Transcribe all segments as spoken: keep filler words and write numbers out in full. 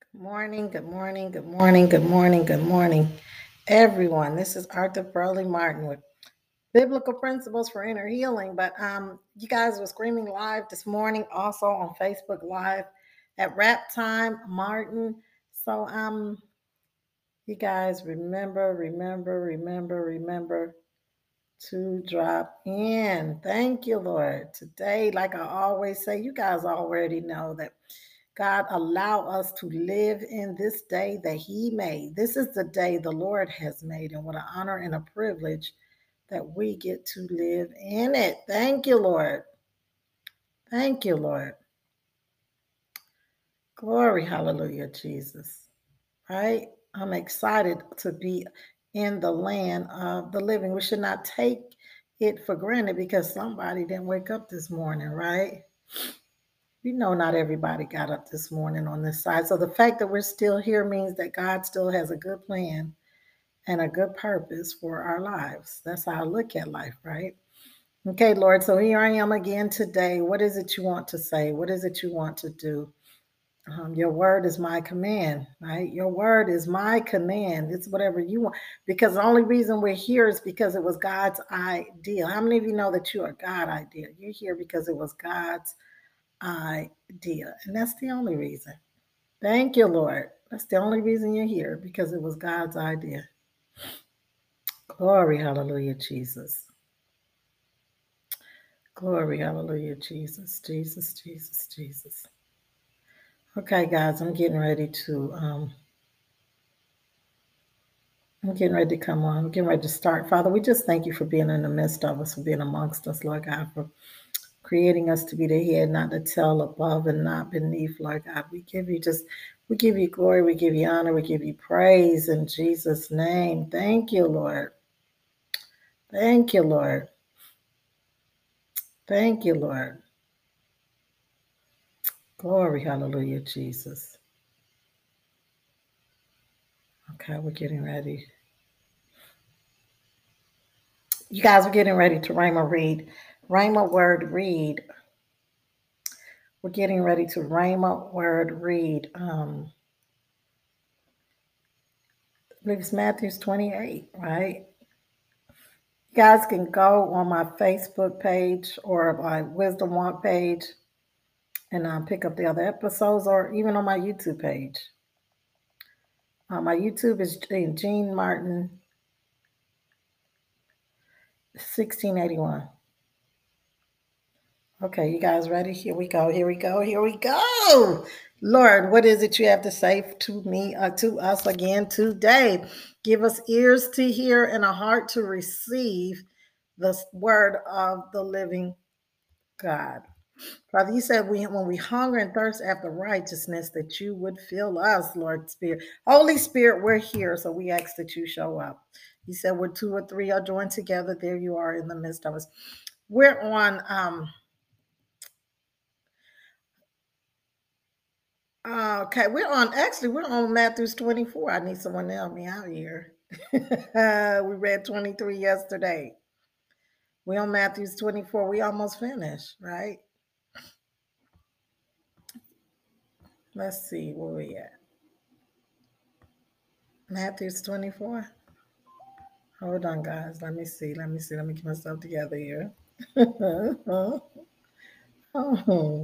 Morning, good morning, good morning, good morning, good morning, everyone. This is Arthur Burley Martin with Biblical Principles for Inner Healing. But um, you guys were screaming live this morning, also on Facebook Live at Rap Time Martin. So um, you guys remember, remember, remember, remember to drop in. Thank you, Lord. Today, like I always say, you guys already know that God allow us to live in this day that He made. This is the day the Lord has made, and what an honor and a privilege that we get to live in it. Thank you, Lord. Thank you, Lord. Glory, hallelujah, Jesus. Right? I'm excited to be in the land of the living. We should not take it for granted because somebody didn't wake up this morning, right? We know not everybody got up this morning on this side. So the fact that we're still here means that God still has a good plan and a good purpose for our lives. That's how I look at life, right? Okay, Lord, so here I am again today. What is it you want to say? What is it you want to do? Um, your word is my command, right? Your word is my command. It's whatever you want. Because the only reason we're here is because it was God's idea. How many of you know that you are God idea? You're here because it was God's idea. And that's the only reason. Thank you, Lord. That's the only reason you're here because it was God's idea. Glory, hallelujah, Jesus. Glory, hallelujah, Jesus. Jesus, Jesus, Jesus. Okay, guys, I'm getting ready to um I'm getting ready to come on. I'm getting ready to start. Father, we just thank you for being in the midst of us, for being amongst us, Lord God, for creating us to be the head, not the tail, above and not beneath, Lord God. We give you just, we give you glory, we give you honor, we give you praise in Jesus' name. Thank you, Lord. Thank you, Lord. Thank you, Lord. Glory, hallelujah, Jesus. Okay, we're getting ready. You guys are getting ready to Rhema read. Rhema word read. We're getting ready to Rhema word read. Um, I believe it's Matthew twenty-eight, right? You guys can go on my Facebook page or my Wisdom Walk page and uh, pick up the other episodes, or even on my YouTube page. Uh, my YouTube is Gene Martin sixteen eighty-one. Okay, you guys ready? Here we go. Here we go. Here we go. Lord, what is it you have to say to me, uh, to us again today? Give us ears to hear and a heart to receive the word of the living God. Father, you said we, when we hunger and thirst after righteousness, that you would fill us, Lord Spirit. Holy Spirit, we're here, so we ask that you show up. You said where two or three are joined together, there you are in the midst of us. We're on um, Uh, okay, we're on. Actually, we're on Matthew's twenty-four. I need someone to help me out here. We read twenty-three yesterday. We on Matthew's twenty-four. We almost finished, right? Let's see where we at. Matthew's twenty-four. Hold on, guys. Let me see. Let me see. Let me get myself together here. Oh,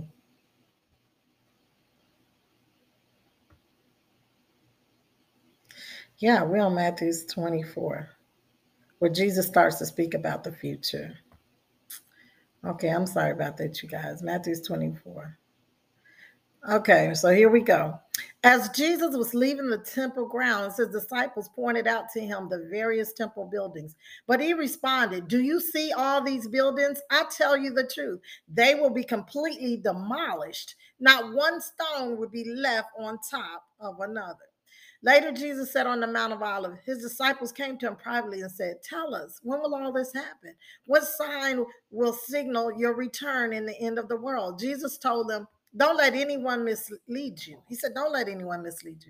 yeah, we're on Matthew's twenty-four, where Jesus starts to speak about the future. Okay, I'm sorry about that, you guys. Matthew's twenty-four. Okay, so here we go. As Jesus was leaving the temple grounds, his disciples pointed out to him the various temple buildings. But he responded, "Do you see all these buildings? I tell you the truth. They will be completely demolished. Not one stone will be left on top of another." Later, Jesus sat on the Mount of Olives. His disciples came to him privately and said, "Tell us, when will all this happen? What sign will signal your return in the end of the world?" Jesus told them, "Don't let anyone mislead you." He said, "Don't let anyone mislead you.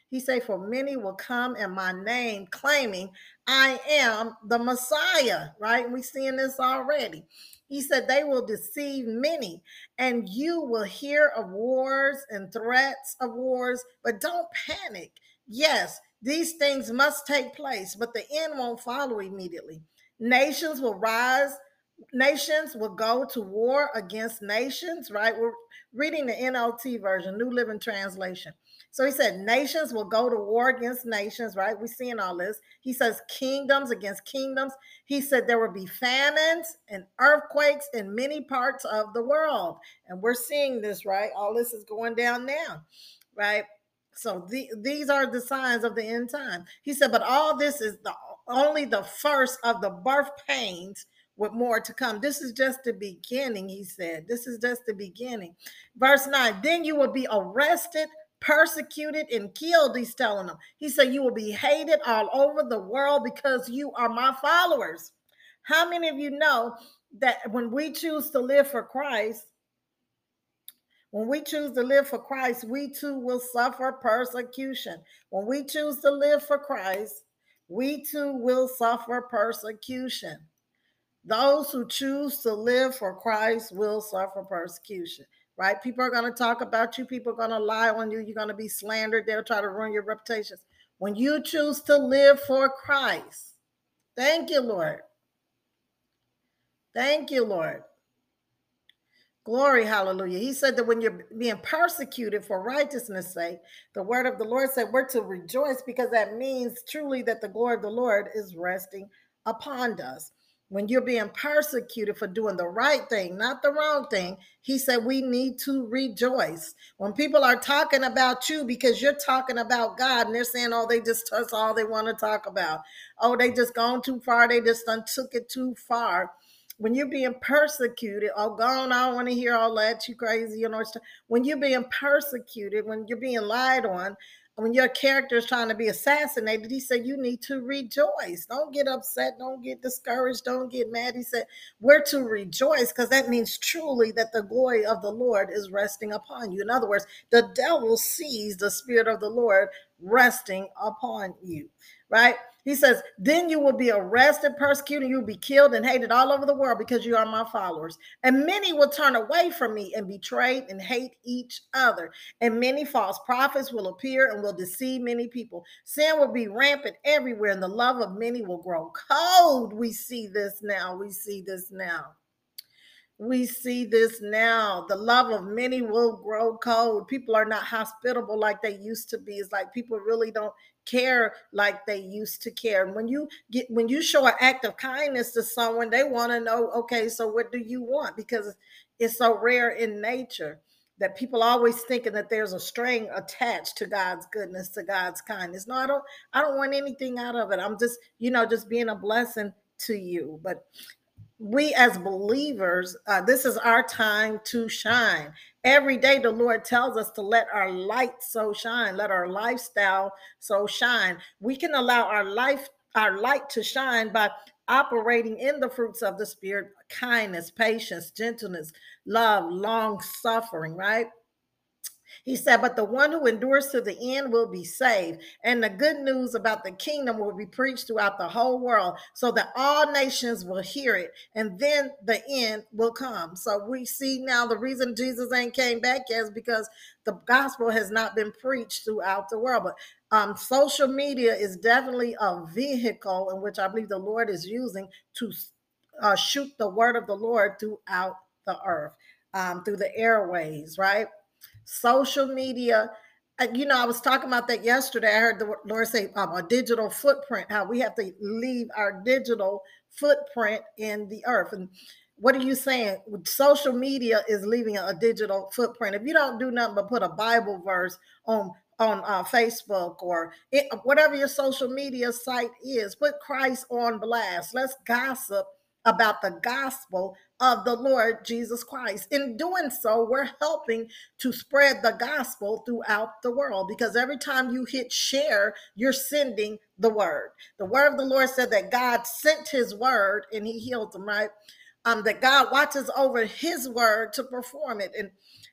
He said, for many will come in my name claiming I am the Messiah, right? We're seeing this already. He said they will deceive many, and you will hear of wars and threats of wars, but don't panic. Yes, these things must take place, but the end won't follow immediately. Nations will rise, nations will go to war against nations, right? We're reading the N L T version, New Living Translation. So he said, nations will go to war against nations, right? We're seeing all this. He says, kingdoms against kingdoms. He said there will be famines and earthquakes in many parts of the world. And we're seeing this, right? All this is going down now, right? So the, these are the signs of the end time. He said, but all this is the only the first of the birth pains with more to come. This is just the beginning, he said. This is just the beginning. Verse nine, then you will be arrested, persecuted, and killed, he's telling them. He said, you will be hated all over the world because you are my followers. How many of you know that when we choose to live for Christ, when we choose to live for Christ, we too will suffer persecution. When we choose to live for Christ, we too will suffer persecution. Those who choose to live for Christ will suffer persecution, right? People are going to talk about you. People are going to lie on you. You're going to be slandered. They'll try to ruin your reputations. When you choose to live for Christ, thank you, Lord. Thank you, Lord. Glory, hallelujah. He said that when you're being persecuted for righteousness' sake, the word of the Lord said we're to rejoice, because that means truly that the glory of the Lord is resting upon us. When you're being persecuted for doing the right thing, not the wrong thing, he said we need to rejoice. When people are talking about you because you're talking about God and they're saying, oh, they just, that's all they want to talk about. Oh, they just gone too far. They just done took it too far. When you're being persecuted, oh, gone, I don't want to hear all that, you crazy, you know. When you're being persecuted, when you're being lied on, when your character is trying to be assassinated, he said, you need to rejoice. Don't get upset. Don't get discouraged. Don't get mad. He said, we're to rejoice, because that means truly that the glory of the Lord is resting upon you. In other words, the devil sees the Spirit of the Lord resting upon you, right? He says, then you will be arrested, persecuted, you will be killed and hated all over the world because you are my followers. And many will turn away from me and betray and hate each other. And many false prophets will appear and will deceive many people. Sin will be rampant everywhere, and the love of many will grow cold. We see this now. We see this now. We see this now. The love of many will grow cold. People are not hospitable like they used to be. It's like people really don't care like they used to care. And when you get when you show an act of kindness to someone, they want to know, okay, so what do you want? Because it's so rare in nature that people always thinking that there's a string attached to God's goodness, to God's kindness. No, I don't, I don't want anything out of it. I'm just, you know, just being a blessing to you. But we as believers, uh, this is our time to shine. Every day the Lord tells us to let our light so shine, let our lifestyle so shine. We can allow our life, our light to shine by operating in the fruits of the Spirit: kindness, patience, gentleness, love, long suffering, right? He said, but the one who endures to the end will be saved. And the good news about the kingdom will be preached throughout the whole world so that all nations will hear it. And then the end will come. So we see now the reason Jesus ain't came back yet is because the gospel has not been preached throughout the world. But um, social media is definitely a vehicle in which I believe the Lord is using to uh, shoot the word of the Lord throughout the earth, um, through the airways, right? Social media, you know, I was talking about that yesterday. I heard the Lord say um, a digital footprint, how we have to leave our digital footprint in the earth. And what are you saying? Social media is leaving a digital footprint. If you don't do nothing but put a Bible verse on on uh, Facebook or it, whatever your social media site is, put Christ on blast. Let's gossip about the gospel of the Lord Jesus Christ. In doing so, we're helping to spread the gospel throughout the world, because every time you hit share, you're sending the word. The word of the Lord said that God sent his word and he healed them, right? Um, that God watches over his word to perform it. And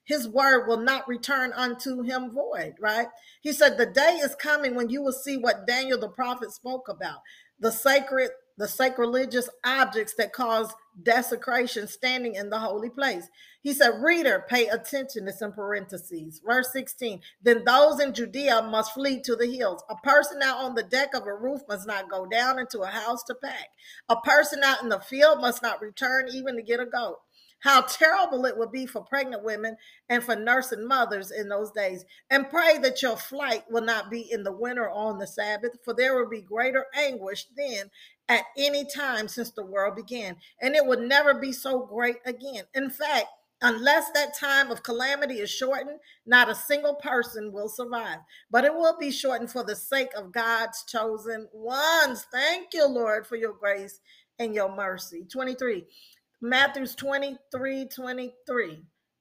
his word will not return unto him void, right? He said, the day is coming when you will see what Daniel the prophet spoke about, the sacred, the sacrilegious objects that cause desecration standing in the holy place. He said, reader, pay attention. It's in parentheses. Verse sixteen, then those in Judea must flee to the hills. A person out on the deck of a roof must not go down into a house to pack. A person out in the field must not return even to get a goat. How terrible it would be for pregnant women and for nursing mothers in those days. And pray that your flight will not be in the winter or on the Sabbath, for there will be greater anguish then at any time since the world began, and it would never be so great again. In fact, unless that time of calamity is shortened, not a single person will survive. But it will be shortened for the sake of God's chosen ones. Thank you, Lord, for your grace and your mercy. twenty-three, Matthew twenty-three, twenty-three.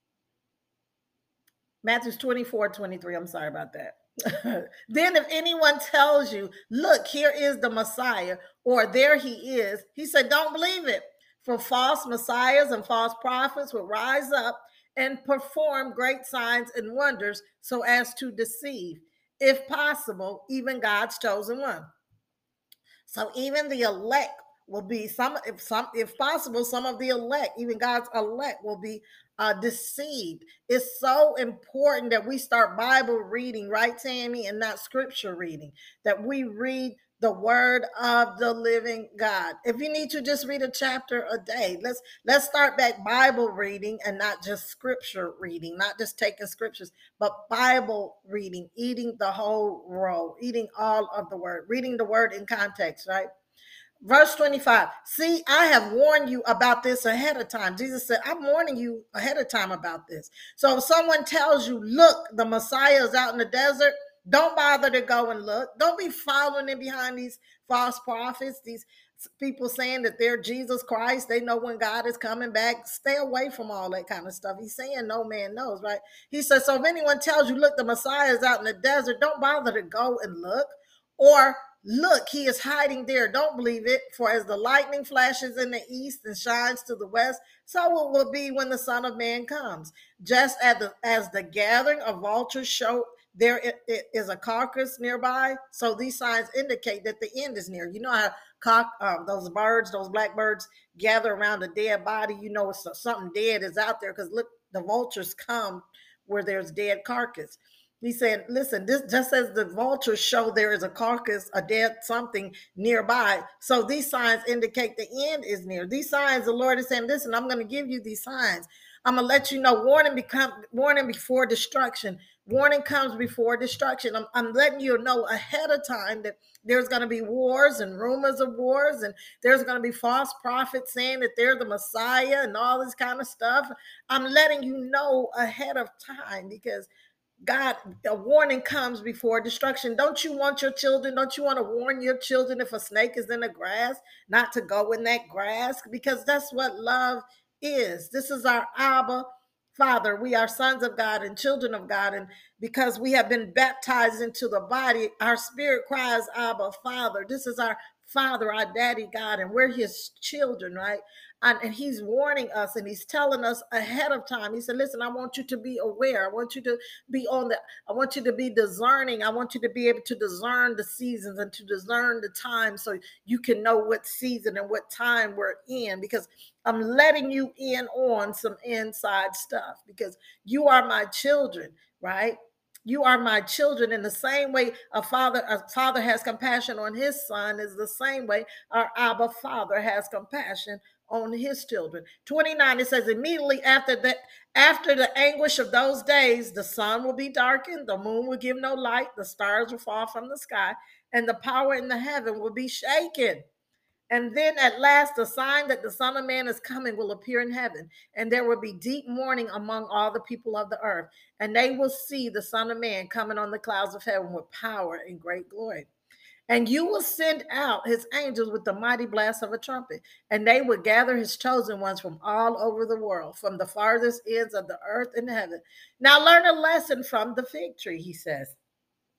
Matthew twenty-four, twenty-three. I'm sorry about that. Then if anyone tells you, look, here is the Messiah, or there he is, he said, don't believe it. For false messiahs and false prophets will rise up and perform great signs and wonders so as to deceive, if possible, even God's chosen one. So even the elect will be some, if some, if possible, some of the elect, even God's elect, will be uh, deceived. It's so important that we start Bible reading, right, Tammy, and not scripture reading. That we read the word of the living God. If you need to just read a chapter a day, let's let's start back Bible reading and not just scripture reading, not just taking scriptures, but Bible reading, eating the whole roll, eating all of the word, reading the word in context, right? Verse twenty-five, see, I have warned you about this ahead of time. Jesus said, I'm warning you ahead of time about this. So if someone tells you, look, the Messiah is out in the desert, don't bother to go and look. Don't be following in behind these false prophets, these people saying that they're Jesus Christ. They know when God is coming back. Stay away from all that kind of stuff. He's saying no man knows, right? He says, so if anyone tells you, look, the Messiah is out in the desert, don't bother to go and look. Or look, he is hiding there. Don't believe it. For as the lightning flashes in the east and shines to the west, so it will be when the Son of Man comes. Just as the, as the gathering of vultures show there is a carcass nearby, so these signs indicate that the end is near. You know how cock, um, those birds, those blackbirds gather around a dead body? You know something dead is out there because look, the vultures come where there's dead carcass. He said, listen, this just as the vultures show there is a carcass, a dead something nearby. So these signs indicate the end is near. These signs, the Lord is saying, listen, I'm going to give you these signs. I'm going to let you know, warning become warning before destruction. Warning comes before destruction. I'm, I'm letting you know ahead of time that there's going to be wars and rumors of wars, and there's going to be false prophets saying that they're the Messiah and all this kind of stuff. I'm letting you know ahead of time because God, a warning comes before destruction. Don't you want your children? Don't you want to warn your children if a snake is in the grass, not to go in that grass? Because that's what love is. This is our Abba Father. We are sons of God and children of God. And because we have been baptized into the body, our spirit cries, Abba Father. This is our Father, our daddy God, and we're his children, right? And, and he's warning us and he's telling us ahead of time. He said, listen, I want you to be aware. I want you to be on the, I want you to be discerning. I want you to be able to discern the seasons and to discern the time so you can know what season and what time we're in, because I'm letting you in on some inside stuff because you are my children, right? You are my children. In the same way a father, a father has compassion on his son is the same way our Abba Father has compassion on his children. twenty-nine, it says, immediately after that, after the anguish of those days, the sun will be darkened, the moon will give no light, the stars will fall from the sky, and the power in the heaven will be shaken. And then at last, the sign that the Son of Man is coming will appear in heaven, and there will be deep mourning among all the people of the earth, and they will see the Son of Man coming on the clouds of heaven with power and great glory. And you will send out his angels with the mighty blast of a trumpet, and they will gather his chosen ones from all over the world, from the farthest ends of the earth and heaven. Now learn a lesson from the fig tree, he says.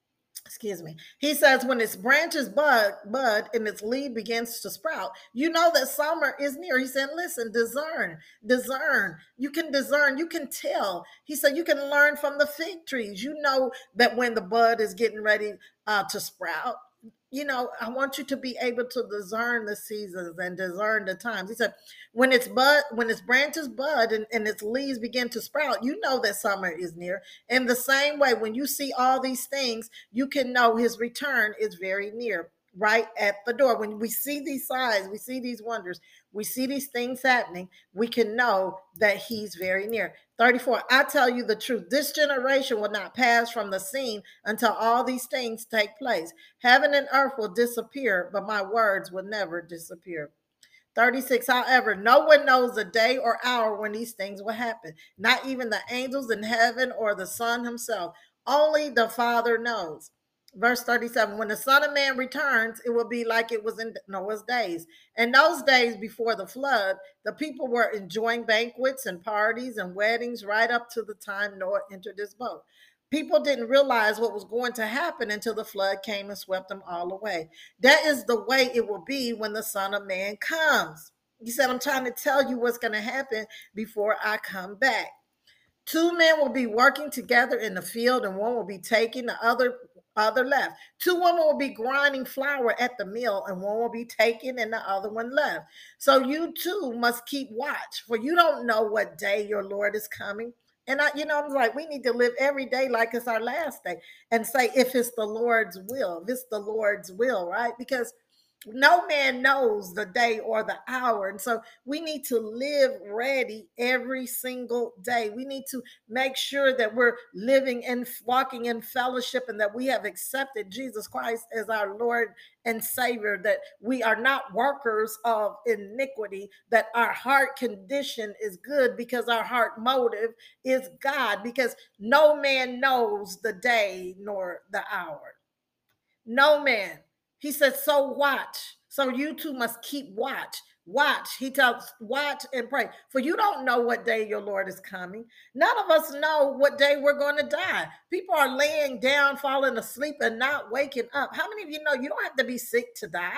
excuse me. He says, when its branches bud, bud and its leaf begins to sprout, you know that summer is near. He said, listen, discern, discern. You can discern, you can tell. He said, you can learn from the fig trees. You know that when the bud is getting ready uh, to sprout, you know, I want you to be able to discern the seasons and discern the times. He said, when its bud, when its branches bud and, and its leaves begin to sprout, you know that summer is near. In the same way, when you see all these things, you can know his return is very near, right at the door. When we see these signs, we see these wonders, we see these things happening, we can know that he's very near. thirty-four, I tell you the truth, this generation will not pass from the scene until all these things take place. Heaven and earth will disappear, but my words will never disappear. thirty-six, however, no one knows the day or hour when these things will happen, not even the angels in heaven or the Son himself. Only the Father knows. Verse thirty-seven, when the Son of Man returns, it will be like it was in Noah's days. In those days before the flood, the people were enjoying banquets and parties and weddings right up to the time Noah entered his boat. People didn't realize what was going to happen until the flood came and swept them all away. That is the way it will be when the Son of Man comes. He said, I'm trying to tell you what's going to happen before I come back. Two men will be working together in the field, and one will be taking the other other left. Two women will be grinding flour at the mill, and one will be taken and the other one left. So you too must keep watch, for you don't know what day your Lord is coming. And I, you know, I'm like, we need to live every day like it's our last day and say, if it's the Lord's will, if it's the Lord's will, right? Because no man knows the day or the hour. And so we need to live ready every single day. We need to make sure that we're living and walking in fellowship and that we have accepted Jesus Christ as our Lord and Savior, that we are not workers of iniquity, that our heart condition is good because our heart motive is God, because no man knows the day nor the hour. No man. He said, so watch. So you too must keep watch. Watch. He tells, watch and pray. For you don't know what day your Lord is coming. None of us know what day we're going to die. People are laying down, falling asleep, and not waking up. How many of you know you don't have to be sick to die?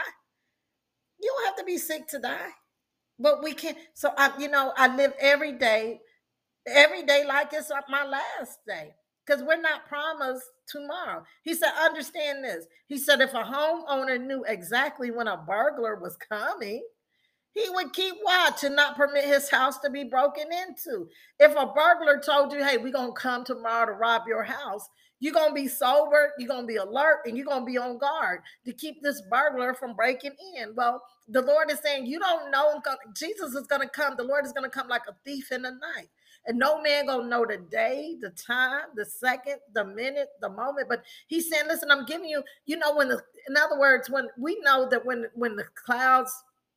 You don't have to be sick to die. But we can. So I, you know, I live every day every day like it's my last day, because we're not promised tomorrow. He said, understand this. He said, if a homeowner knew exactly when a burglar was coming, he would keep watch and not permit his house to be broken into. If a burglar told you, hey, we're going to come tomorrow to rob your house, you're going to be sober, you're going to be alert, and you're going to be on guard to keep this burglar from breaking in. Well, the Lord is saying, you don't know, Jesus is going to come. The Lord is going to come like a thief in the night. And no man gonna know the day, the time, the second, the minute, the moment. But he's saying, listen, I'm giving you, you know, when the, in other words, when we know that when when the clouds,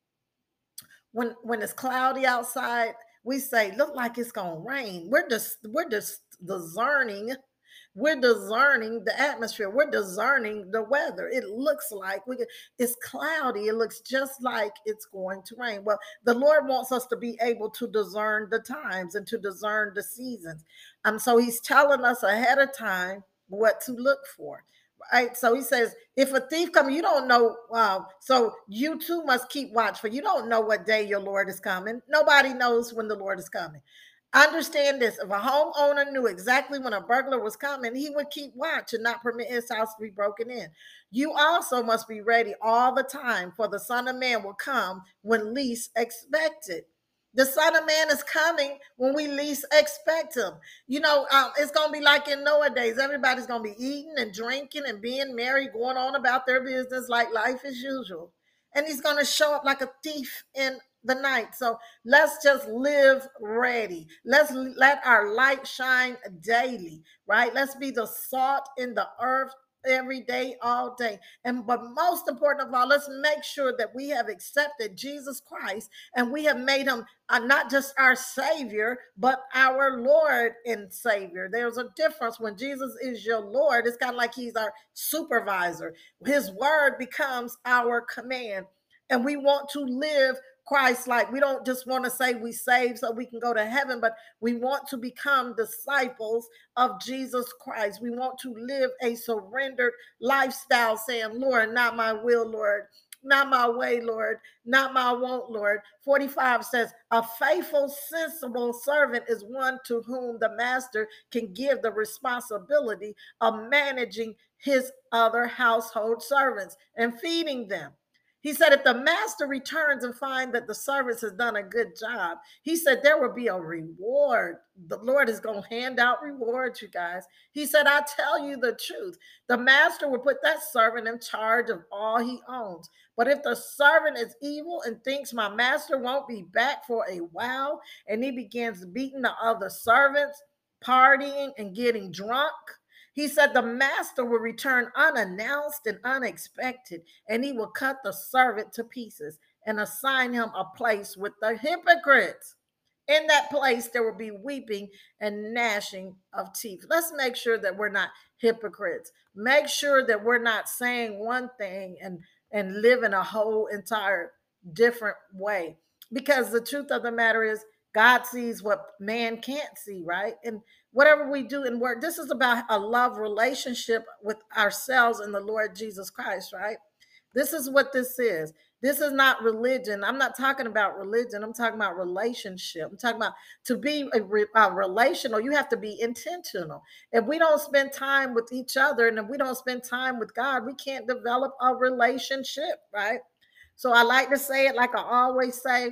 when when it's cloudy outside, we say, look like it's gonna rain. We're just we're just discerning. We're discerning the atmosphere. We're discerning the weather. It looks like we it's cloudy. It looks just like it's going to rain. Well, the Lord wants us to be able to discern the times and to discern the seasons. Um, so he's telling us ahead of time what to look for. Right. So he says, if a thief comes, you don't know. Uh, so you too must keep watch, for you don't know what day your Lord is coming. Nobody knows when the Lord is coming. Understand this. If a homeowner knew exactly when a burglar was coming, he would keep watch and not permit his house to be broken in. You also must be ready all the time, for the Son of Man will come when least expected. The Son of Man is coming when we least expect him. You know, um, it's going to be like in Noah days. Everybody's going to be eating and drinking and being merry, going on about their business like life as usual. And he's going to show up like a thief in the night. So let's just live ready. Let's let our light shine daily, right? Let's be the salt in the earth every day, all day. And but most important of all, let's make sure that we have accepted Jesus Christ and we have made him uh, not just our Savior, but our Lord and Savior. There's a difference. When Jesus is your Lord, it's kind of like he's our supervisor. His word becomes our command. And we want to live Christ like. We don't just want to say we saved so we can go to heaven, but we want to become disciples of Jesus Christ. We want to live a surrendered lifestyle saying, Lord, not my will, Lord. Not my way, Lord. Not my want, Lord. forty-five says, a faithful, sensible servant is one to whom the master can give the responsibility of managing his other household servants and feeding them. He said, if the master returns and finds that the servants has done a good job, he said there will be a reward. The Lord is going to hand out rewards, you guys. He said, I tell you the truth. The master will put that servant in charge of all he owns. But if the servant is evil and thinks my master won't be back for a while, and he begins beating the other servants, partying and getting drunk, he said the master will return unannounced and unexpected, and he will cut the servant to pieces and assign him a place with the hypocrites. In that place, there will be weeping and gnashing of teeth. Let's make sure that we're not hypocrites. Make sure that we're not saying one thing and, and living a whole entire different way. Because the truth of the matter is, God sees what man can't see, right? And whatever we do in work, this is about a love relationship with ourselves and the Lord Jesus Christ, right? This is what this is. This is not religion. I'm not talking about religion. I'm talking about relationship. I'm talking about to be a, re, a relational, you have to be intentional. If we don't spend time with each other and if we don't spend time with God, we can't develop a relationship, right? So I like to say it like I always say,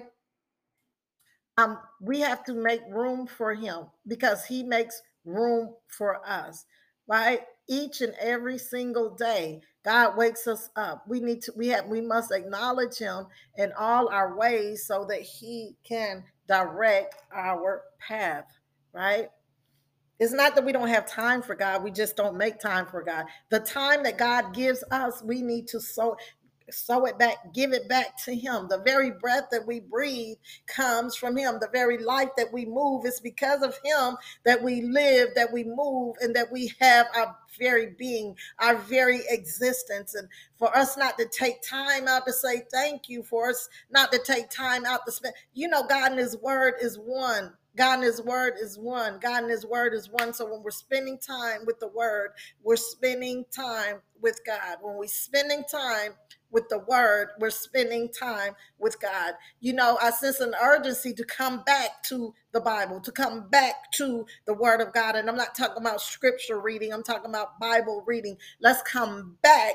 um, we have to make room for him because he makes room for us, right? Each and every single day, God wakes us up. We need to, we have, we must acknowledge him in all our ways so that he can direct our path, right? It's not that we don't have time for God. We just don't make time for God. The time that God gives us, we need to sow sow it back, give it back to him. The very breath that we breathe comes from him. The very life that we move is because of him that we live, that we move, and that we have our very being, our very existence. And for us not to take time out to say thank you, for us not to take time out to spend, you know, God and his word is one. God and his word is one. God and his word is one. So when we're spending time with the word, we're spending time with God. When we're spending time with the word, we're spending time with God. You know, I sense an urgency to come back to the Bible, to come back to the word of God. And I'm not talking about scripture reading. I'm talking about Bible reading. Let's come back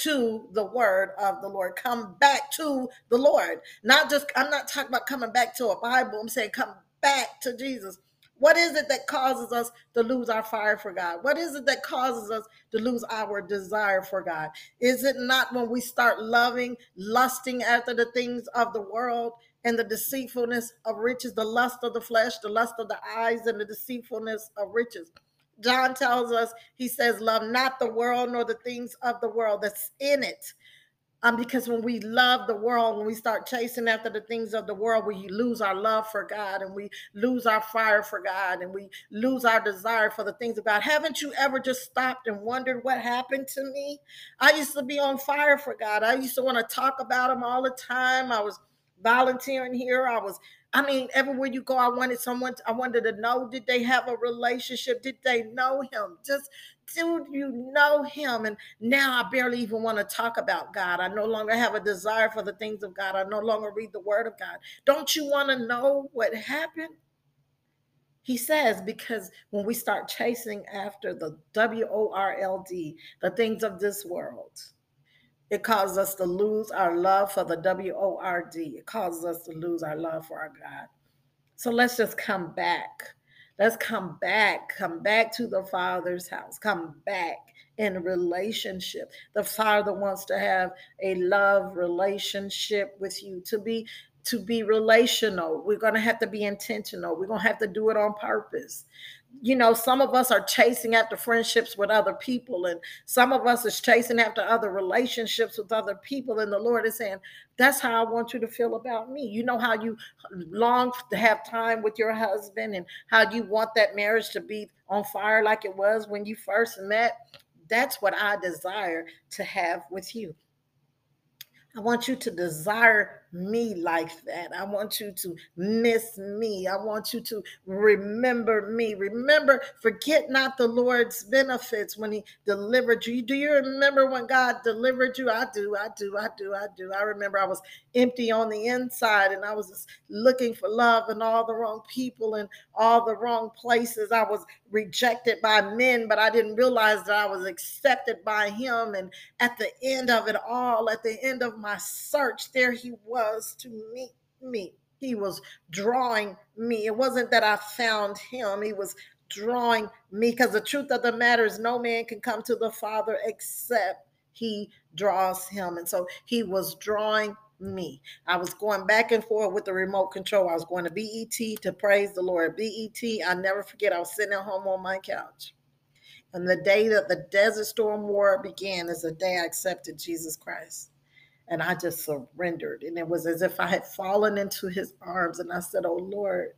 to the word of the Lord. Come back to the Lord. Not just, I'm not talking about coming back to a Bible. I'm saying come back to Jesus. What is it that causes us to lose our fire for God? What is it that causes us to lose our desire for God? Is it not when we start loving, lusting after the things of the world and the deceitfulness of riches, the lust of the flesh, the lust of the eyes, and the deceitfulness of riches? John tells us, he says, love not the world nor the things of the world that's in it. Um, because when we love the world, when we start chasing after the things of the world, we lose our love for God and we lose our fire for God and we lose our desire for the things of God. Haven't you ever just stopped and wondered what happened to me? I used to be on fire for God. I used to want to talk about him all the time. I was volunteering here. I was, I mean, everywhere you go, I wanted someone, I wanted to know, did they have a relationship? Did they know him? Just, do you know him? And now I barely even want to talk about God. I no longer have a desire for the things of God. I no longer read the word of God. Don't you want to know what happened? He says, because when we start chasing after the W O R L D, the things of this world, it causes us to lose our love for the W O R D. It causes us to lose our love for our God. So let's just come back. Let's come back. Come back to the Father's house. Come back in relationship. The Father wants to have a love relationship with you, to be to be relational. We're going to have to be intentional. We're going to have to do it on purpose. You know, some of us are chasing after friendships with other people, and some of us is chasing after other relationships with other people. And the Lord is saying, that's how I want you to feel about me. You know how you long to have time with your husband and how you want that marriage to be on fire like it was when you first met. That's what I desire to have with you. I want you to desire me like that. I want you to miss me. I want you to remember me. Remember, forget not the Lord's benefits when he delivered you. Do you remember when God delivered you? I do, I do, I do, I do. I remember I was empty on the inside and I was just looking for love in all the wrong people and all the wrong places. I was rejected by men, but I didn't realize that I was accepted by him. And at the end of it all, at the end of my search, there he was to meet me. He was drawing me. It wasn't that I found him. He was drawing me, because the truth of the matter is no man can come to the Father except he draws him. And so he was drawing me. I was going back and forth with the remote control. I was going to B E T to praise the Lord. B E T, I never forget, I was sitting at home on my couch. And the day that the Desert Storm War began is the day I accepted Jesus Christ. And I just surrendered. And it was as if I had fallen into his arms. And I said, oh, Lord,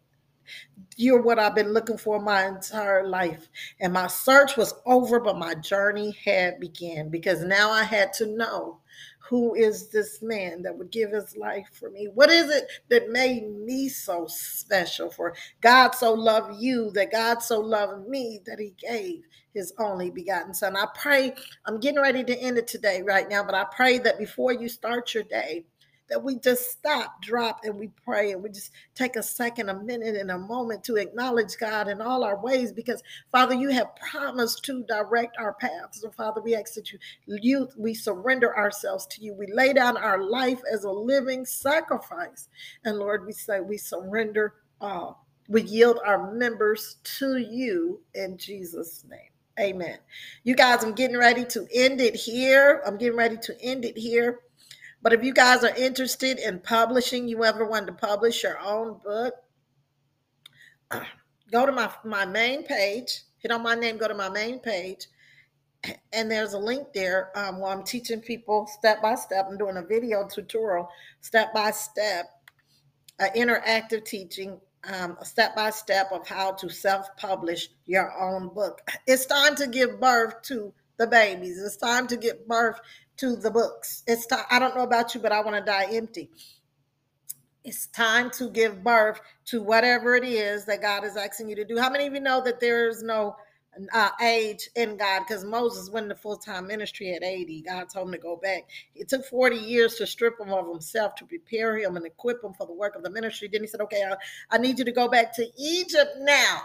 you're what I've been looking for my entire life. And my search was over, but my journey had begun, because now I had to know, who is this man that would give his life for me? What is it that made me so special? For God so loved you, that God so loved me, that he gave his only begotten son. I pray, I'm getting ready to end it today right now, but I pray that before you start your day, that we just stop, drop, and we pray, and we just take a second, a minute, and a moment to acknowledge God in all our ways, because Father, you have promised to direct our paths. So Father, we ask that you, you we surrender ourselves to you. We lay down our life as a living sacrifice. And Lord, we say we surrender all. We yield our members to you in Jesus' name. Amen. You guys, I'm getting ready to end it here. I'm getting ready to end it here. But if you guys are interested in publishing, you ever want to publish your own book, go to my, my main page, hit on my name, go to my main page, and there's a link there um, where I'm teaching people step by step. I'm doing a video tutorial, step by step, uh, interactive teaching, um, step by step of how to self-publish your own book. It's time to give birth to the babies. It's time to give birth to the books. It's time. I don't know about you, but I want to die empty. It's time to give birth to whatever it is that God is asking you to do. How many of you know that there is no uh, age in God? Because Moses went into full-time ministry at eighty. God told him to go back. It took forty years to strip him of himself, to prepare him and equip him for the work of the ministry. Then he said, okay, I, I need you to go back to Egypt now.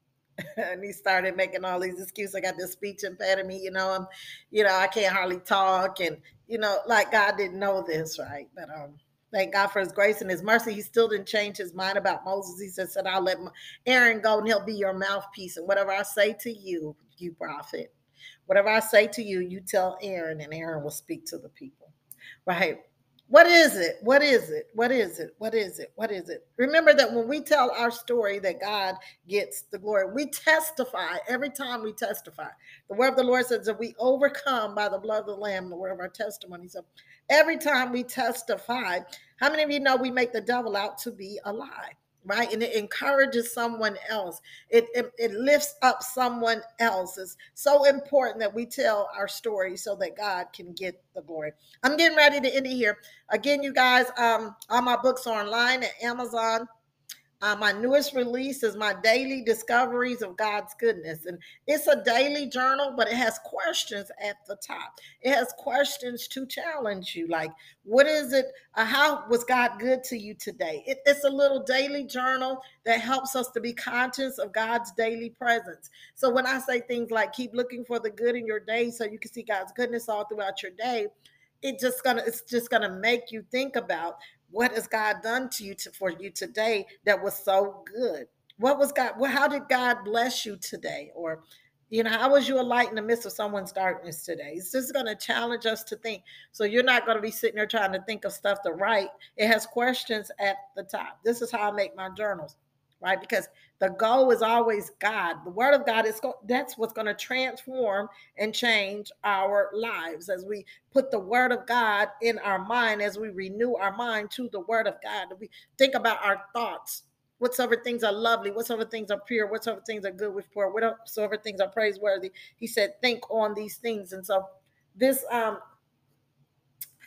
And he started making all these excuses. I got this speech impediment, you know, I'm, you know, I can't hardly talk. And, you know, like God didn't know this, right? But um, thank God for his grace and his mercy. He still didn't change his mind about Moses. He said, said I'll let Aaron go and he'll be your mouthpiece. And whatever I say to you, you prophet, whatever I say to you, you tell Aaron, and Aaron will speak to the people, right? What is it? What is it? What is it? What is it? What is it? Remember that when we tell our story, that God gets the glory. We testify every time we testify. The word of the Lord says that we overcome by the blood of the Lamb, the word of our testimony. So every time we testify, how many of you know we make the devil out to be a lie? Right? And it encourages someone else. It, it, it lifts up someone else. It's so important that we tell our story so that God can get the glory. I'm getting ready to end it here. Again, you guys, um, all my books are online at Amazon. Uh, my newest release is my daily discoveries of God's goodness. And it's a daily journal, but it has questions at the top. It has questions to challenge you. Like, what is it? Uh, how was God good to you today? It, it's a little daily journal that helps us to be conscious of God's daily presence. So when I say things like keep looking for the good in your day so you can see God's goodness all throughout your day, it just gonna it's just gonna make you think about, what has God done to you to, for you today that was so good? What was God? Well, how did God bless you today? Or, you know, how was you a light in the midst of someone's darkness today? It's just going to challenge us to think. So you're not going to be sitting there trying to think of stuff to write. It has questions at the top. This is how I make my journals, right? Because the goal is always God. The word of God is that's what's going to transform and change our lives as we put the word of God in our mind, as we renew our mind to the word of God. We think about our thoughts. Whatsoever things are lovely, whatsoever things are pure, whatsoever things are good with poor, whatsoever things are praiseworthy. He said, think on these things. And so this um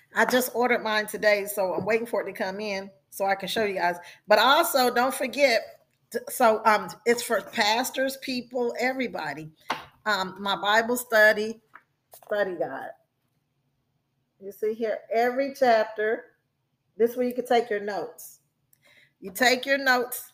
I just ordered mine today, so I'm waiting for it to come in so I can show you guys. But also, don't forget. To, so um, it's for pastors, people, everybody. Um, my Bible study study guide. You see here every chapter. This way you can take your notes. You take your notes.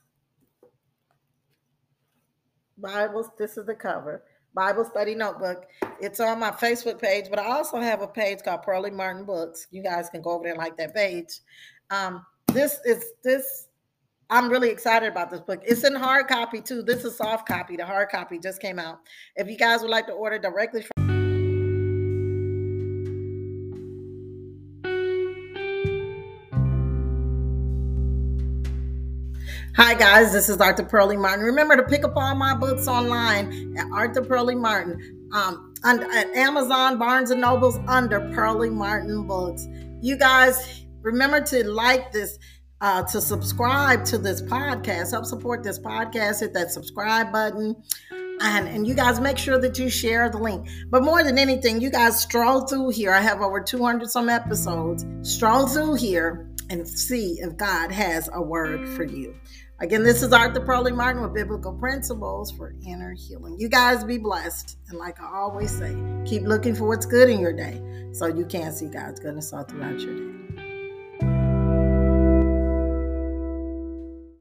Bibles. This is the cover. Bible study notebook. It's on my Facebook page, but I also have a page called Pearlie Martin Books. You guys can go over there and like that page. Um, this is this. I'm really excited about this book. It's in hard copy too. This is soft copy. The hard copy just came out. If you guys would like to order directly from Hi guys, this is Doctor Pearlie Martin. Remember to pick up all my books online at Doctor Pearlie Martin, um, and at Amazon, Barnes and Nobles under Pearlie Martin Books. You guys remember to like this, uh, to subscribe to this podcast. Help support this podcast. Hit that subscribe button. And, and you guys make sure that you share the link. But more than anything, you guys stroll through here. I have over two hundred some episodes. Stroll through here and see if God has a word for you. Again, this is Doctor Pearlie Martin with Biblical Principles for Inner Healing. You guys be blessed. And like I always say, keep looking for what's good in your day so you can see God's goodness all throughout your day.